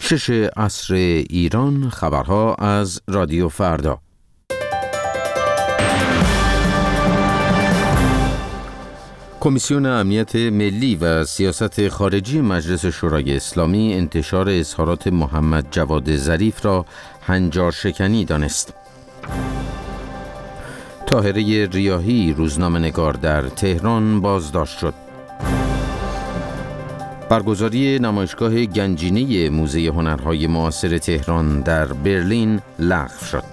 6 عصر ایران. خبرها از رادیو فردا. کمیسیون امنیت ملی و سیاست خارجی مجلس شورای اسلامی انتشار اظهارات محمد جواد ظریف را هنجار شکنی دانست. طاهره ریاحی روزنامه‌نگار در تهران بازداشت شد. برگزاری نمایشگاه گنجینه موزه هنرهای معاصر تهران در برلین لغو شد.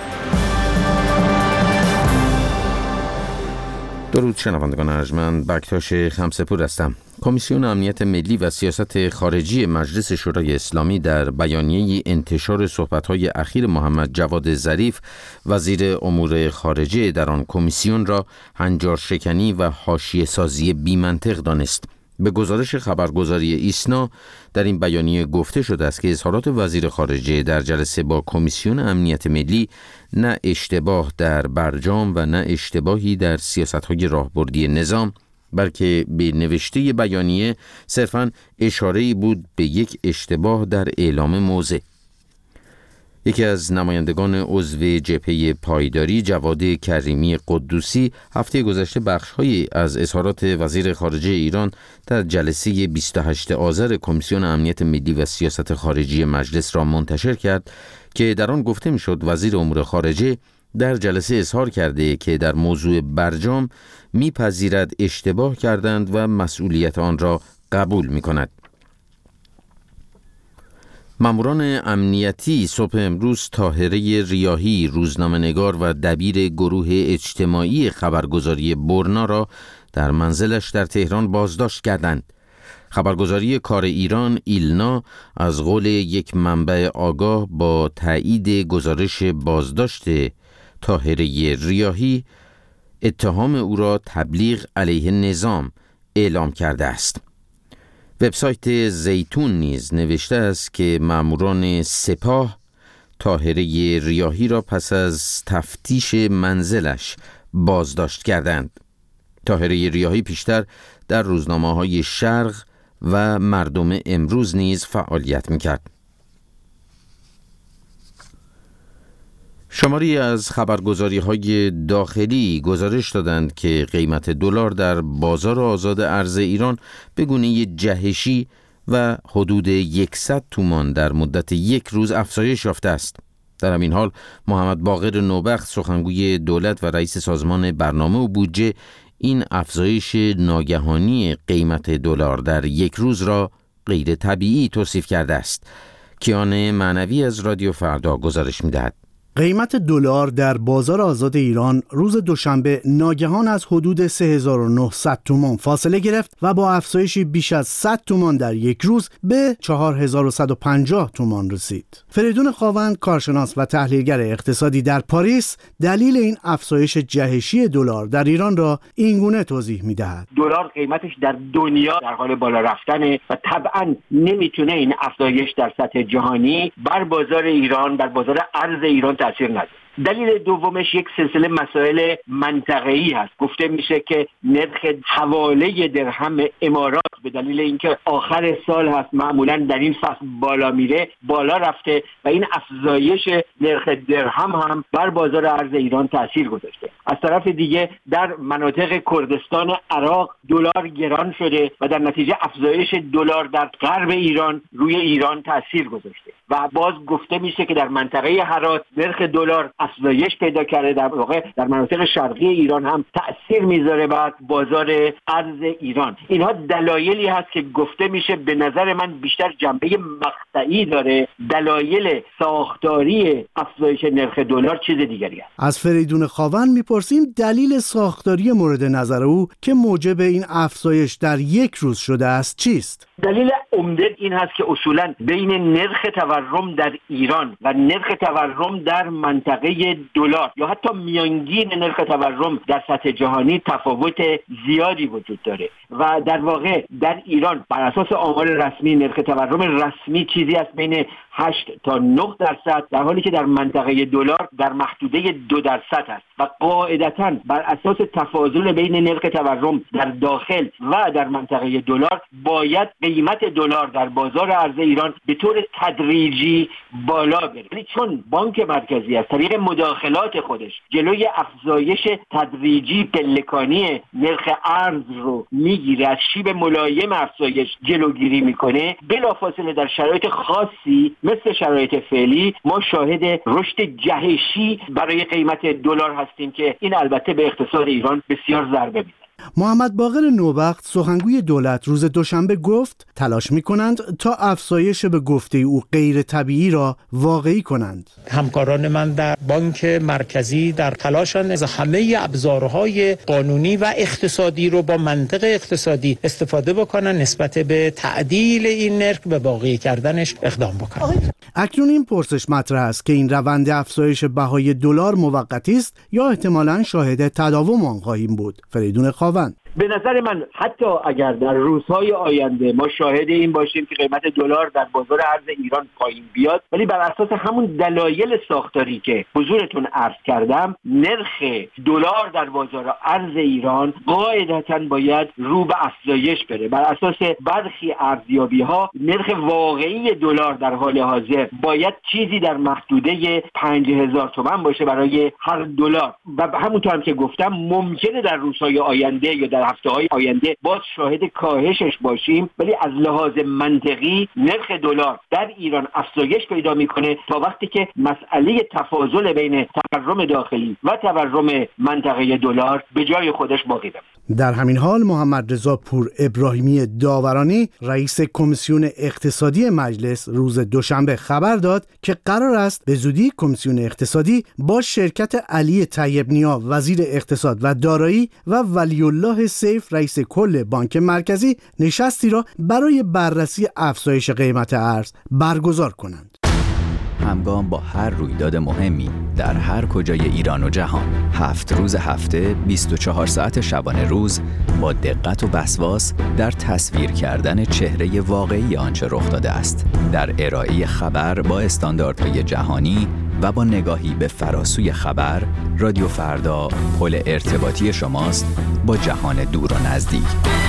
درود شنوندگان ارجمند، بکتاش خمسه‌پور هستم. کمیسیون امنیت ملی و سیاست خارجی مجلس شورای اسلامی در بیانیه انتشار صحبت‌های اخیر محمد جواد ظریف وزیر امور خارجه در آن کمیسیون را هنجار شکنی و حاشیه سازی بی‌منطق دانست. به گزارش خبرگزاری ایسنا در این بیانیه گفته شده است که اظهارات وزیر خارجه در جلسه با کمیسیون امنیت ملی نه اشتباه در برجام و نه اشتباهی در سیاست‌های راهبردی نظام، بلکه به نوشته بیانیه صرفاً اشاره‌ای بود به یک اشتباه در اعلام موضع. یکی از نمایندگان عضو جبهه پایداری جواد کریمی قدوسی هفته گذشته بخش‌هایی از اظهارات وزیر خارجه ایران در جلسه 28 آذر کمیسیون امنیت ملی و سیاست خارجی مجلس را منتشر کرد که در آن گفته می‌شد وزیر امور خارجه در جلسه اظهار کرده که در موضوع برجام می‌پذیرد اشتباه کردند و مسئولیت آن را قبول می‌کند. ماموران امنیتی صبح امروز طاهره ریاحی روزنامه‌نگار و دبیر گروه اجتماعی خبرگزاری برنا را در منزلش در تهران بازداشت کردند. خبرگزاری کار ایران ایلنا از قول یک منبع آگاه با تایید گزارش بازداشت طاهره ریاحی اتهام او را تبلیغ علیه نظام اعلام کرده است. وبسایت زیتون نیز نوشته است که ماموران سپاه طاهره ریاحی را پس از تفتیش منزلش بازداشت کردند. طاهره ریاحی پیشتر در روزنامه‌های شرق و مردم امروز نیز فعالیت می‌کرد. شماری از خبرگزاری‌های داخلی گزارش دادند که قیمت دلار در بازار آزاد ارز ایران به گونه جهشی و حدود 100 تومان در مدت یک روز افزایش یافته است. در همین حال محمد باقر نوبخت سخنگوی دولت و رئیس سازمان برنامه و بودجه این افزایش ناگهانی قیمت دلار در یک روز را غیر طبیعی توصیف کرده است. کیان معنوی از رادیو فردا گزارش می‌دهد. قیمت دلار در بازار آزاد ایران روز دوشنبه ناگهان از حدود 3900 تومان فاصله گرفت و با افزایشی بیش از 100 تومان در یک روز به 4150 تومان رسید. فریدون خاوند، کارشناس و تحلیلگر اقتصادی در پاریس، دلیل این افزایش جهشی دلار در ایران را اینگونه توضیح می‌دهد. دلار قیمتش در دنیا در حال بالا رفتنه و طبعاً نمیتونه این افزایش در سطح جهانی بر بازار ایران، بر بازار ارز ایران تأثیر نداره. دلیل دومش یک سلسله مسائل منطقه‌ای هست. گفته میشه که نرخ حواله درهم امارات به دلیل اینکه آخر سال هست معمولا در این فصل بالا میره، بالا رفته و این افزایش نرخ درهم هم بر بازار ارز ایران تأثیر گذاشته. از طرف دیگه در مناطق کردستان عراق دلار گران شده و در نتیجه افزایش دلار در غرب ایران روی ایران تأثیر گذاشته و باز گفته میشه که در منطقه هرات نرخ دلار افزایش پیدا کرده، در واقع در مناطق شرقی ایران هم تأثیر میذاره بر بازار ارز ایران. اینها دلایلی هست که گفته میشه به نظر من بیشتر جنبه مقطعی داره. دلایل ساختاری افزایش نرخ دلار چیز دیگری است. از فریدون خاوند میپرسیم دلیل ساختاری مورد نظر او که موجب این افزایش در یک روز شده است چیست؟ دلیل عمده این هست که اصولاً بین نرخ تورم در ایران و نرخ تورم در منطقه دلار یا حتی میانگین نرخ تورم در سطح جهانی تفاوت زیادی وجود داره. و در واقع در ایران بر اساس آمار رسمی نرخ تورم رسمی چیزی است بین 8 تا 9%، در حالی که در منطقه دلار در محدوده 2% است و قاعدتاً بر اساس تفاضل بین نرخ تورم در داخل و در منطقه دلار باید قیمت دلار در بازار ارز ایران به طور تدریجی بالا بره. ولی چون بانک مرکزی از طریق مداخلات خودش جلوی افزایش تدریجی پلکانی نرخ ارز رو میگیره، از شیب ملایم افزایش جلوگیری میکنه، بلافاصله در شرایط خاصی مثل شرایط فعلی ما شاهد رشد جهشی برای قیمت دلار هستیم که این البته به اقتصاد ایران بسیار ضربه میزنه. محمد باقر نوبخت سخنگوی دولت روز دوشنبه گفت تلاش می‌کنند تا افزایش به گفته او غیر طبیعی را واقعی کنند. همکاران من در بانک مرکزی در تلاشند از همه ابزارهای قانونی و اقتصادی رو با منطق اقتصادی استفاده بکنن نسبت به تعدیل این نرخ به واقعی کردنش اقدام بکنن. اکنون این پرسش مطرح است که این روند افزایش بهای دلار موقتی است یا احتمالاً شاهد تداوم آن خواهیم بود. فریدون خاوند: به نظر من حتی اگر در روزهای آینده ما شاهد این باشیم که قیمت دلار در بازار ارز ایران پایین بیاد، ولی بر اساس همون دلایل ساختاری که حضورتون عرض کردم، نرخ دلار در بازار ارز ایران قاعدتاً باید رو به افزایش بره. بر اساس برخی ارزیابی‌ها نرخ واقعی دلار در حال حاضر باید چیزی در محدوده 5000 تومان باشه برای هر دلار و همونطور هم که گفتم ممکنه در روزهای آینده یا در هفته‌های آینده باز شاهد کاهشش باشیم، ولی از لحاظ منطقی نرخ دلار در ایران افزایش پیدا میکنه تا وقتی که مسئله تفاضل بین تورم داخلی و تورم منطقه دلار به جای خودش باقی بمونه. در همین حال محمد رضا پور ابراهیمی داورانی رئیس کمیسیون اقتصادی مجلس روز دوشنبه خبر داد که قرار است به زودی کمیسیون اقتصادی با شرکت علی طیب نیا وزیر اقتصاد و دارایی و ولی الله سیف رئیس کل بانک مرکزی نشستی را برای بررسی افزایش قیمت ارز برگزار کنند. همگام با هر رویداد مهمی در هر کجای ایران و جهان، 7 روز هفته 24 ساعت شبانه روز با دقت و وسواس در تصویر کردن چهره واقعی آنچه رخ داده است، در ارائه خبر با استانداردهای جهانی و با نگاهی به فراسوی خبر، رادیو فردا پل ارتباطی شماست با جهان دور و نزدیک.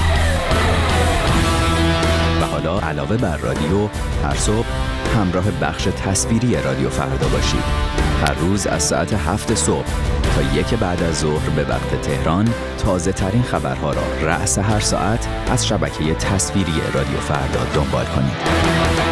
و حالا علاوه بر رادیو، هر صبح همراه بخش تصویری رادیو فردا باشید. هر روز از ساعت 7 صبح تا 1 بعد از ظهر به وقت تهران تازه ترین خبرها را رأس هر ساعت از شبکه تصویری رادیو فردا دنبال کنید.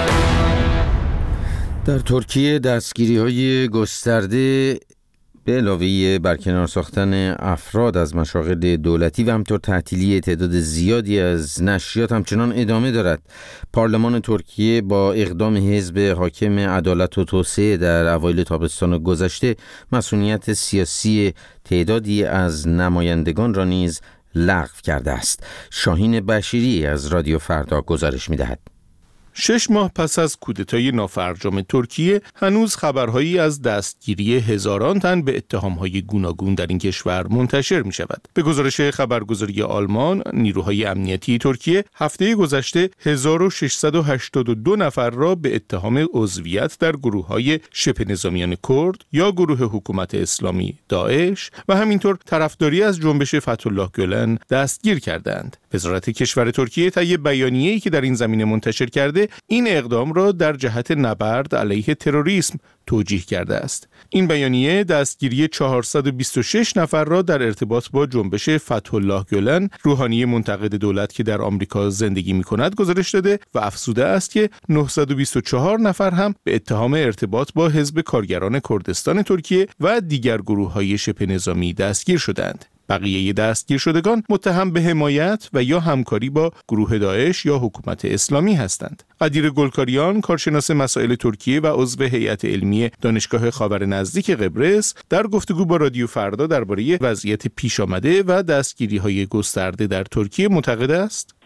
در ترکیه دستگیری‌های گسترده به علاوه برکنار ساختن افراد از مشاغل دولتی و همطور تعطیلی تعداد زیادی از نشریات همچنان ادامه دارد. پارلمان ترکیه با اقدام حزب حاکم عدالت و توسعه در اوایل تابستان گذشته مسئولیت سیاسی تعدادی از نمایندگان را نیز لغو کرده است. شاهین بشیری از رادیو فردا گزارش می‌دهد. 6 ماه پس از کودتای نافرجام ترکیه هنوز خبرهایی از دستگیری هزاران تن به اتهامهای گوناگون در این کشور منتشر می شود. به گزارش خبرگزاری آلمان، نیروهای امنیتی ترکیه هفته گذشته 1682 نفر را به اتهام عضویت در گروه‌های شبه نظامیان کرد یا گروه حکومت اسلامی داعش و همینطور طرفداری از جنبش فتح‌الله گلن دستگیر کردند. وزارت کشور ترکیه طی بیانیه‌ای که در این زمینه منتشر کرده این اقدام را در جهت نبرد علیه تروریسم توجیه کرده است. این بیانیه دستگیری 426 نفر را در ارتباط با جنبش فتح‌الله گلن، روحانی منتقد دولت که در آمریکا زندگی می‌کند، گزارش داده و افزوده است که 924 نفر هم به اتهام ارتباط با حزب کارگران کردستان ترکیه و دیگر گروه‌های شبه نظامی دستگیر شدند. بقیه دستگیر شدگان متهم به حمایت و یا همکاری با گروه داعش یا حکومت اسلامی هستند. قدیر گلکاریان، کارشناس مسائل ترکیه و عضو هیئت علمی دانشگاه خاور نزدیک قبرس، در گفتگو با رادیو فردا درباره وضعیت پیش آمده و دستگیری‌های گسترده در ترکیه معتقد است: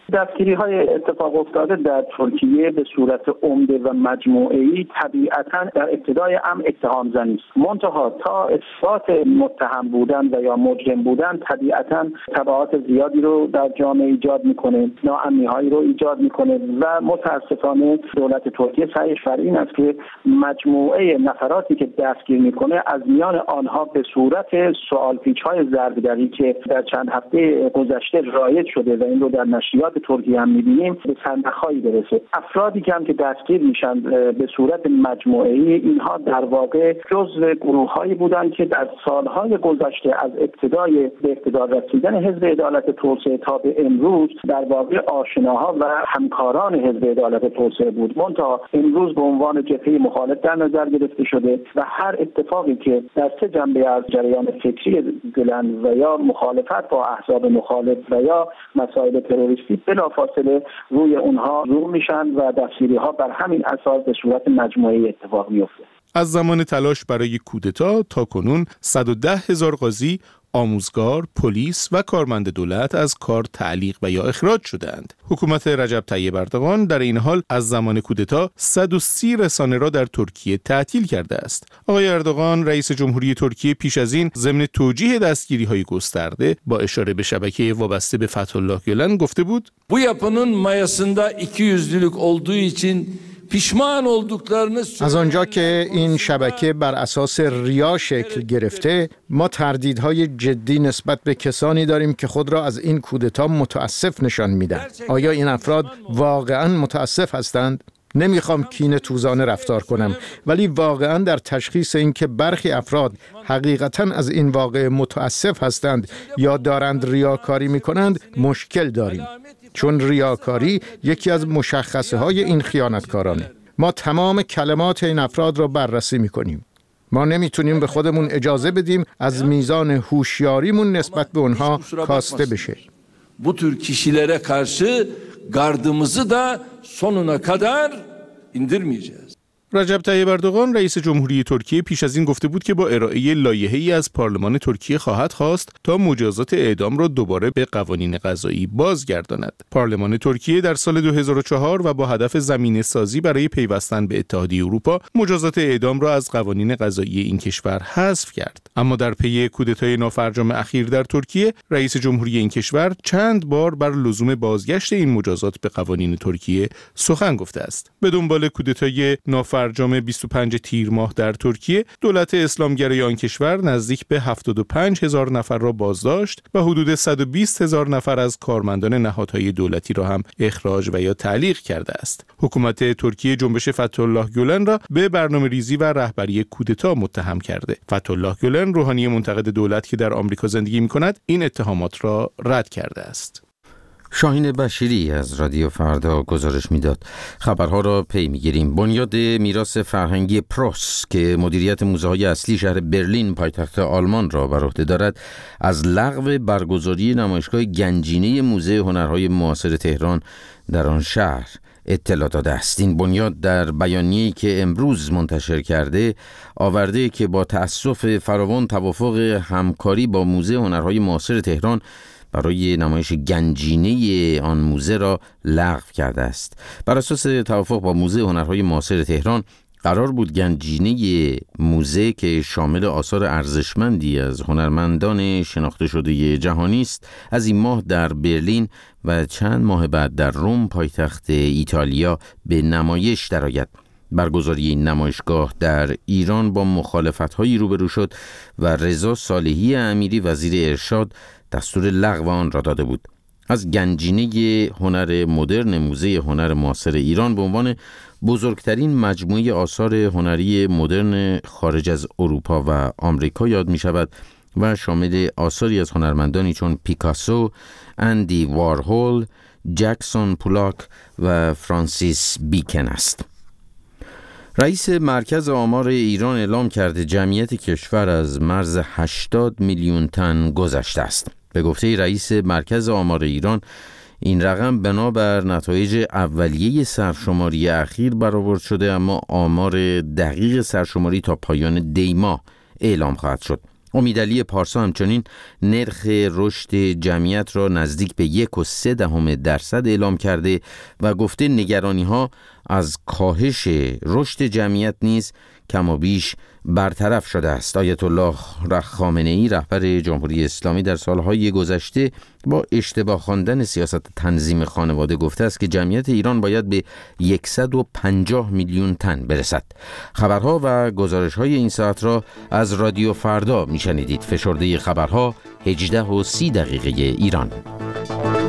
دستگیری‌های اتفاق افتاده در ترکیه به صورت عمده و مجموعه‌ای طبیعتاً در ابتدای امر اتهام زنی است. منتها تا اثبات متهم بودن و یا مجرم بودن طبیعتاً تبعات زیادی رو در جامعه ایجاد می‌کنه، ناامنی‌هایی رو ایجاد می‌کنه و متأسفانه دولت ترکیه سعیش بر این است که مجموعه نفراتی که دستگیر می‌کنه از میان آنها به صورت سوالپیچ‌های ضربدری که در چند هفته گذشته رایج شده و این رو در نشریات ترکیه هم می‌بینیم به سندخایی برسه. افرادی که هم که دستگیر میشن به صورت مجموعه‌ای، اینها در واقع جزو گروه‌هایی بودند که در سالهای گذشته از ابتدای به اقتدار رسیدن حزب عدالت توسعه تا به امروز در واقع آشناها و همکاران حزب عدالت توسعه بود. منتها امروز به عنوان جبهه مخالف در نظر گرفته شده و هر اتفاقی که در سه جنبه از جریان فکری گلن و یا مخالفت با احزاب مخالف و یا مسائل تروریستی بلافاصله روی اونها رو میشن و دستگیری‌ها بر همین اساس به صورت مجموعی اتفاق میفته. از زمان تلاش برای کودتا تا کنون 110,000 قاضی، آموزگار، پلیس و کارمند دولت از کار تعلیق و یا اخراج شدند. حکومت رجب طیب اردوغان در این حال از زمان کودتا 130 رسانه را در ترکیه تعطیل کرده است. آقای اردوغان رئیس جمهوری ترکیه پیش از این ضمن توجیه دستگیری‌های گسترده با اشاره به شبکه وابسته به فتح‌الله گولن گفته بود: Bu yapının mayasında 200'lülük olduğu için از آنجا که این شبکه بر اساس ریا شکل گرفته، ما تردیدهای جدی نسبت به کسانی داریم که خود را از این کودتا متاسف نشان میدن. آیا این افراد واقعاً متاسف هستند؟ نمیخوام کینه توزانه رفتار کنم، ولی واقعاً در تشخیص این که برخی افراد حقیقتاً از این واقعه متاسف هستند یا دارند ریاکاری میکنند مشکل داریم، چون ریاکاری یکی از مشخصه های این خیانتکارانه. ما تمام کلمات این افراد را بررسی میکنیم. ما نمیتونیم به خودمون اجازه بدیم از میزان هوشیاریمون نسبت به اونها کاسته بشه. Bu tür kişilere karşı gardımızı da sonuna kadar indirmeyeceğiz. رجب طیب اردوغان رئیس جمهوری ترکیه پیش از این گفته بود که با ارائه لایحه‌ای از پارلمان ترکیه خواهد خواست تا مجازات اعدام را دوباره به قوانین قضایی بازگرداند. پارلمان ترکیه در سال 2004 و با هدف زمینه‌سازی برای پیوستن به اتحادیه اروپا مجازات اعدام را از قوانین قضایی این کشور حذف کرد. اما در پی کودتای نافرجام اخیر در ترکیه، رئیس جمهوری این کشور چند بار بر لزوم بازگشت این مجازات به قوانین ترکیه سخن گفته است. به دنبال کودتای نافرجام 25 تیر ماه در ترکیه، دولت اسلامگرای آن کشور نزدیک به 75,000 نفر را بازداشت و حدود 120,000 نفر از کارمندان نهادهای دولتی را هم اخراج و یا تعلیق کرده است. حکومت ترکیه جنبش فتح‌الله گولن را به برنامه‌ریزی و رهبری کودتا متهم کرده. فتح‌الله گولن، روحانی منتقد دولت که در آمریکا زندگی می‌کند، این اتهامات را رد کرده است. شاهین بشیری از رادیو فردا گزارش میداد. خبرها را پی میگیریم. بنیاد میراث فرهنگی پروس که مدیریت موزه‌های اصلی شهر برلین پایتخت آلمان را بر عهده دارد، از لغو برگزاری نمایشگاه گنجینه موزه هنرهای معاصر تهران در آن شهر اطلاع داده است. این بنیاد در بیانیه‌ای که امروز منتشر کرده آورده که با تأسف فراوان توافق همکاری با موزه هنرهای معاصر تهران برای نمایش گنجینه آن موزه را لغو کرده است. بر اساس توافق با موزه هنرهای معاصر تهران قرار بود گنجینه موزه که شامل آثار ارزشمندی از هنرمندان شناخته شده جهانی است، از این ماه در برلین و چند ماه بعد در روم پایتخت ایتالیا به نمایش درآید. برگزاری این نمایشگاه در ایران با مخالفت‌هایی روبرو شد و رضا صالحی امیری وزیر ارشاد دستور لغو آن را داده بود. از گنجینه هنر مدرن موزه هنر معاصر ایران به عنوان بزرگترین مجموعه آثار هنری مدرن خارج از اروپا و آمریکا یاد می شود و شامل آثاری از هنرمندانی چون پیکاسو، اندی وارهول، جکسون پولاک و فرانسیس بیکن است. رئیس مرکز آمار ایران اعلام کرده جمعیت کشور از مرز 80 میلیون تن گذشته است. به گفته رئیس مرکز آمار ایران، این رقم بنابر نتایج اولیه سرشماری اخیر برآورد شده، اما آمار دقیق سرشماری تا پایان دی ماه اعلام خواهد شد. امیدعلی پارسا همچنین نرخ رشد جمعیت را نزدیک به 1.3% اعلام کرده و گفته نگرانی‌ها از کاهش رشد جمعیت نیز کم و بیش برطرف شده است. آیت الله خامنه‌ای رهبر جمهوری اسلامی در سالهای گذشته با اشتباه خواندن سیاست تنظیم خانواده گفته است که جمعیت ایران باید به 150 میلیون تن برسد. خبرها و گزارش‌های این ساعت را از رادیو فردا میشنیدید. فشرده خبرها 18:30 ایران.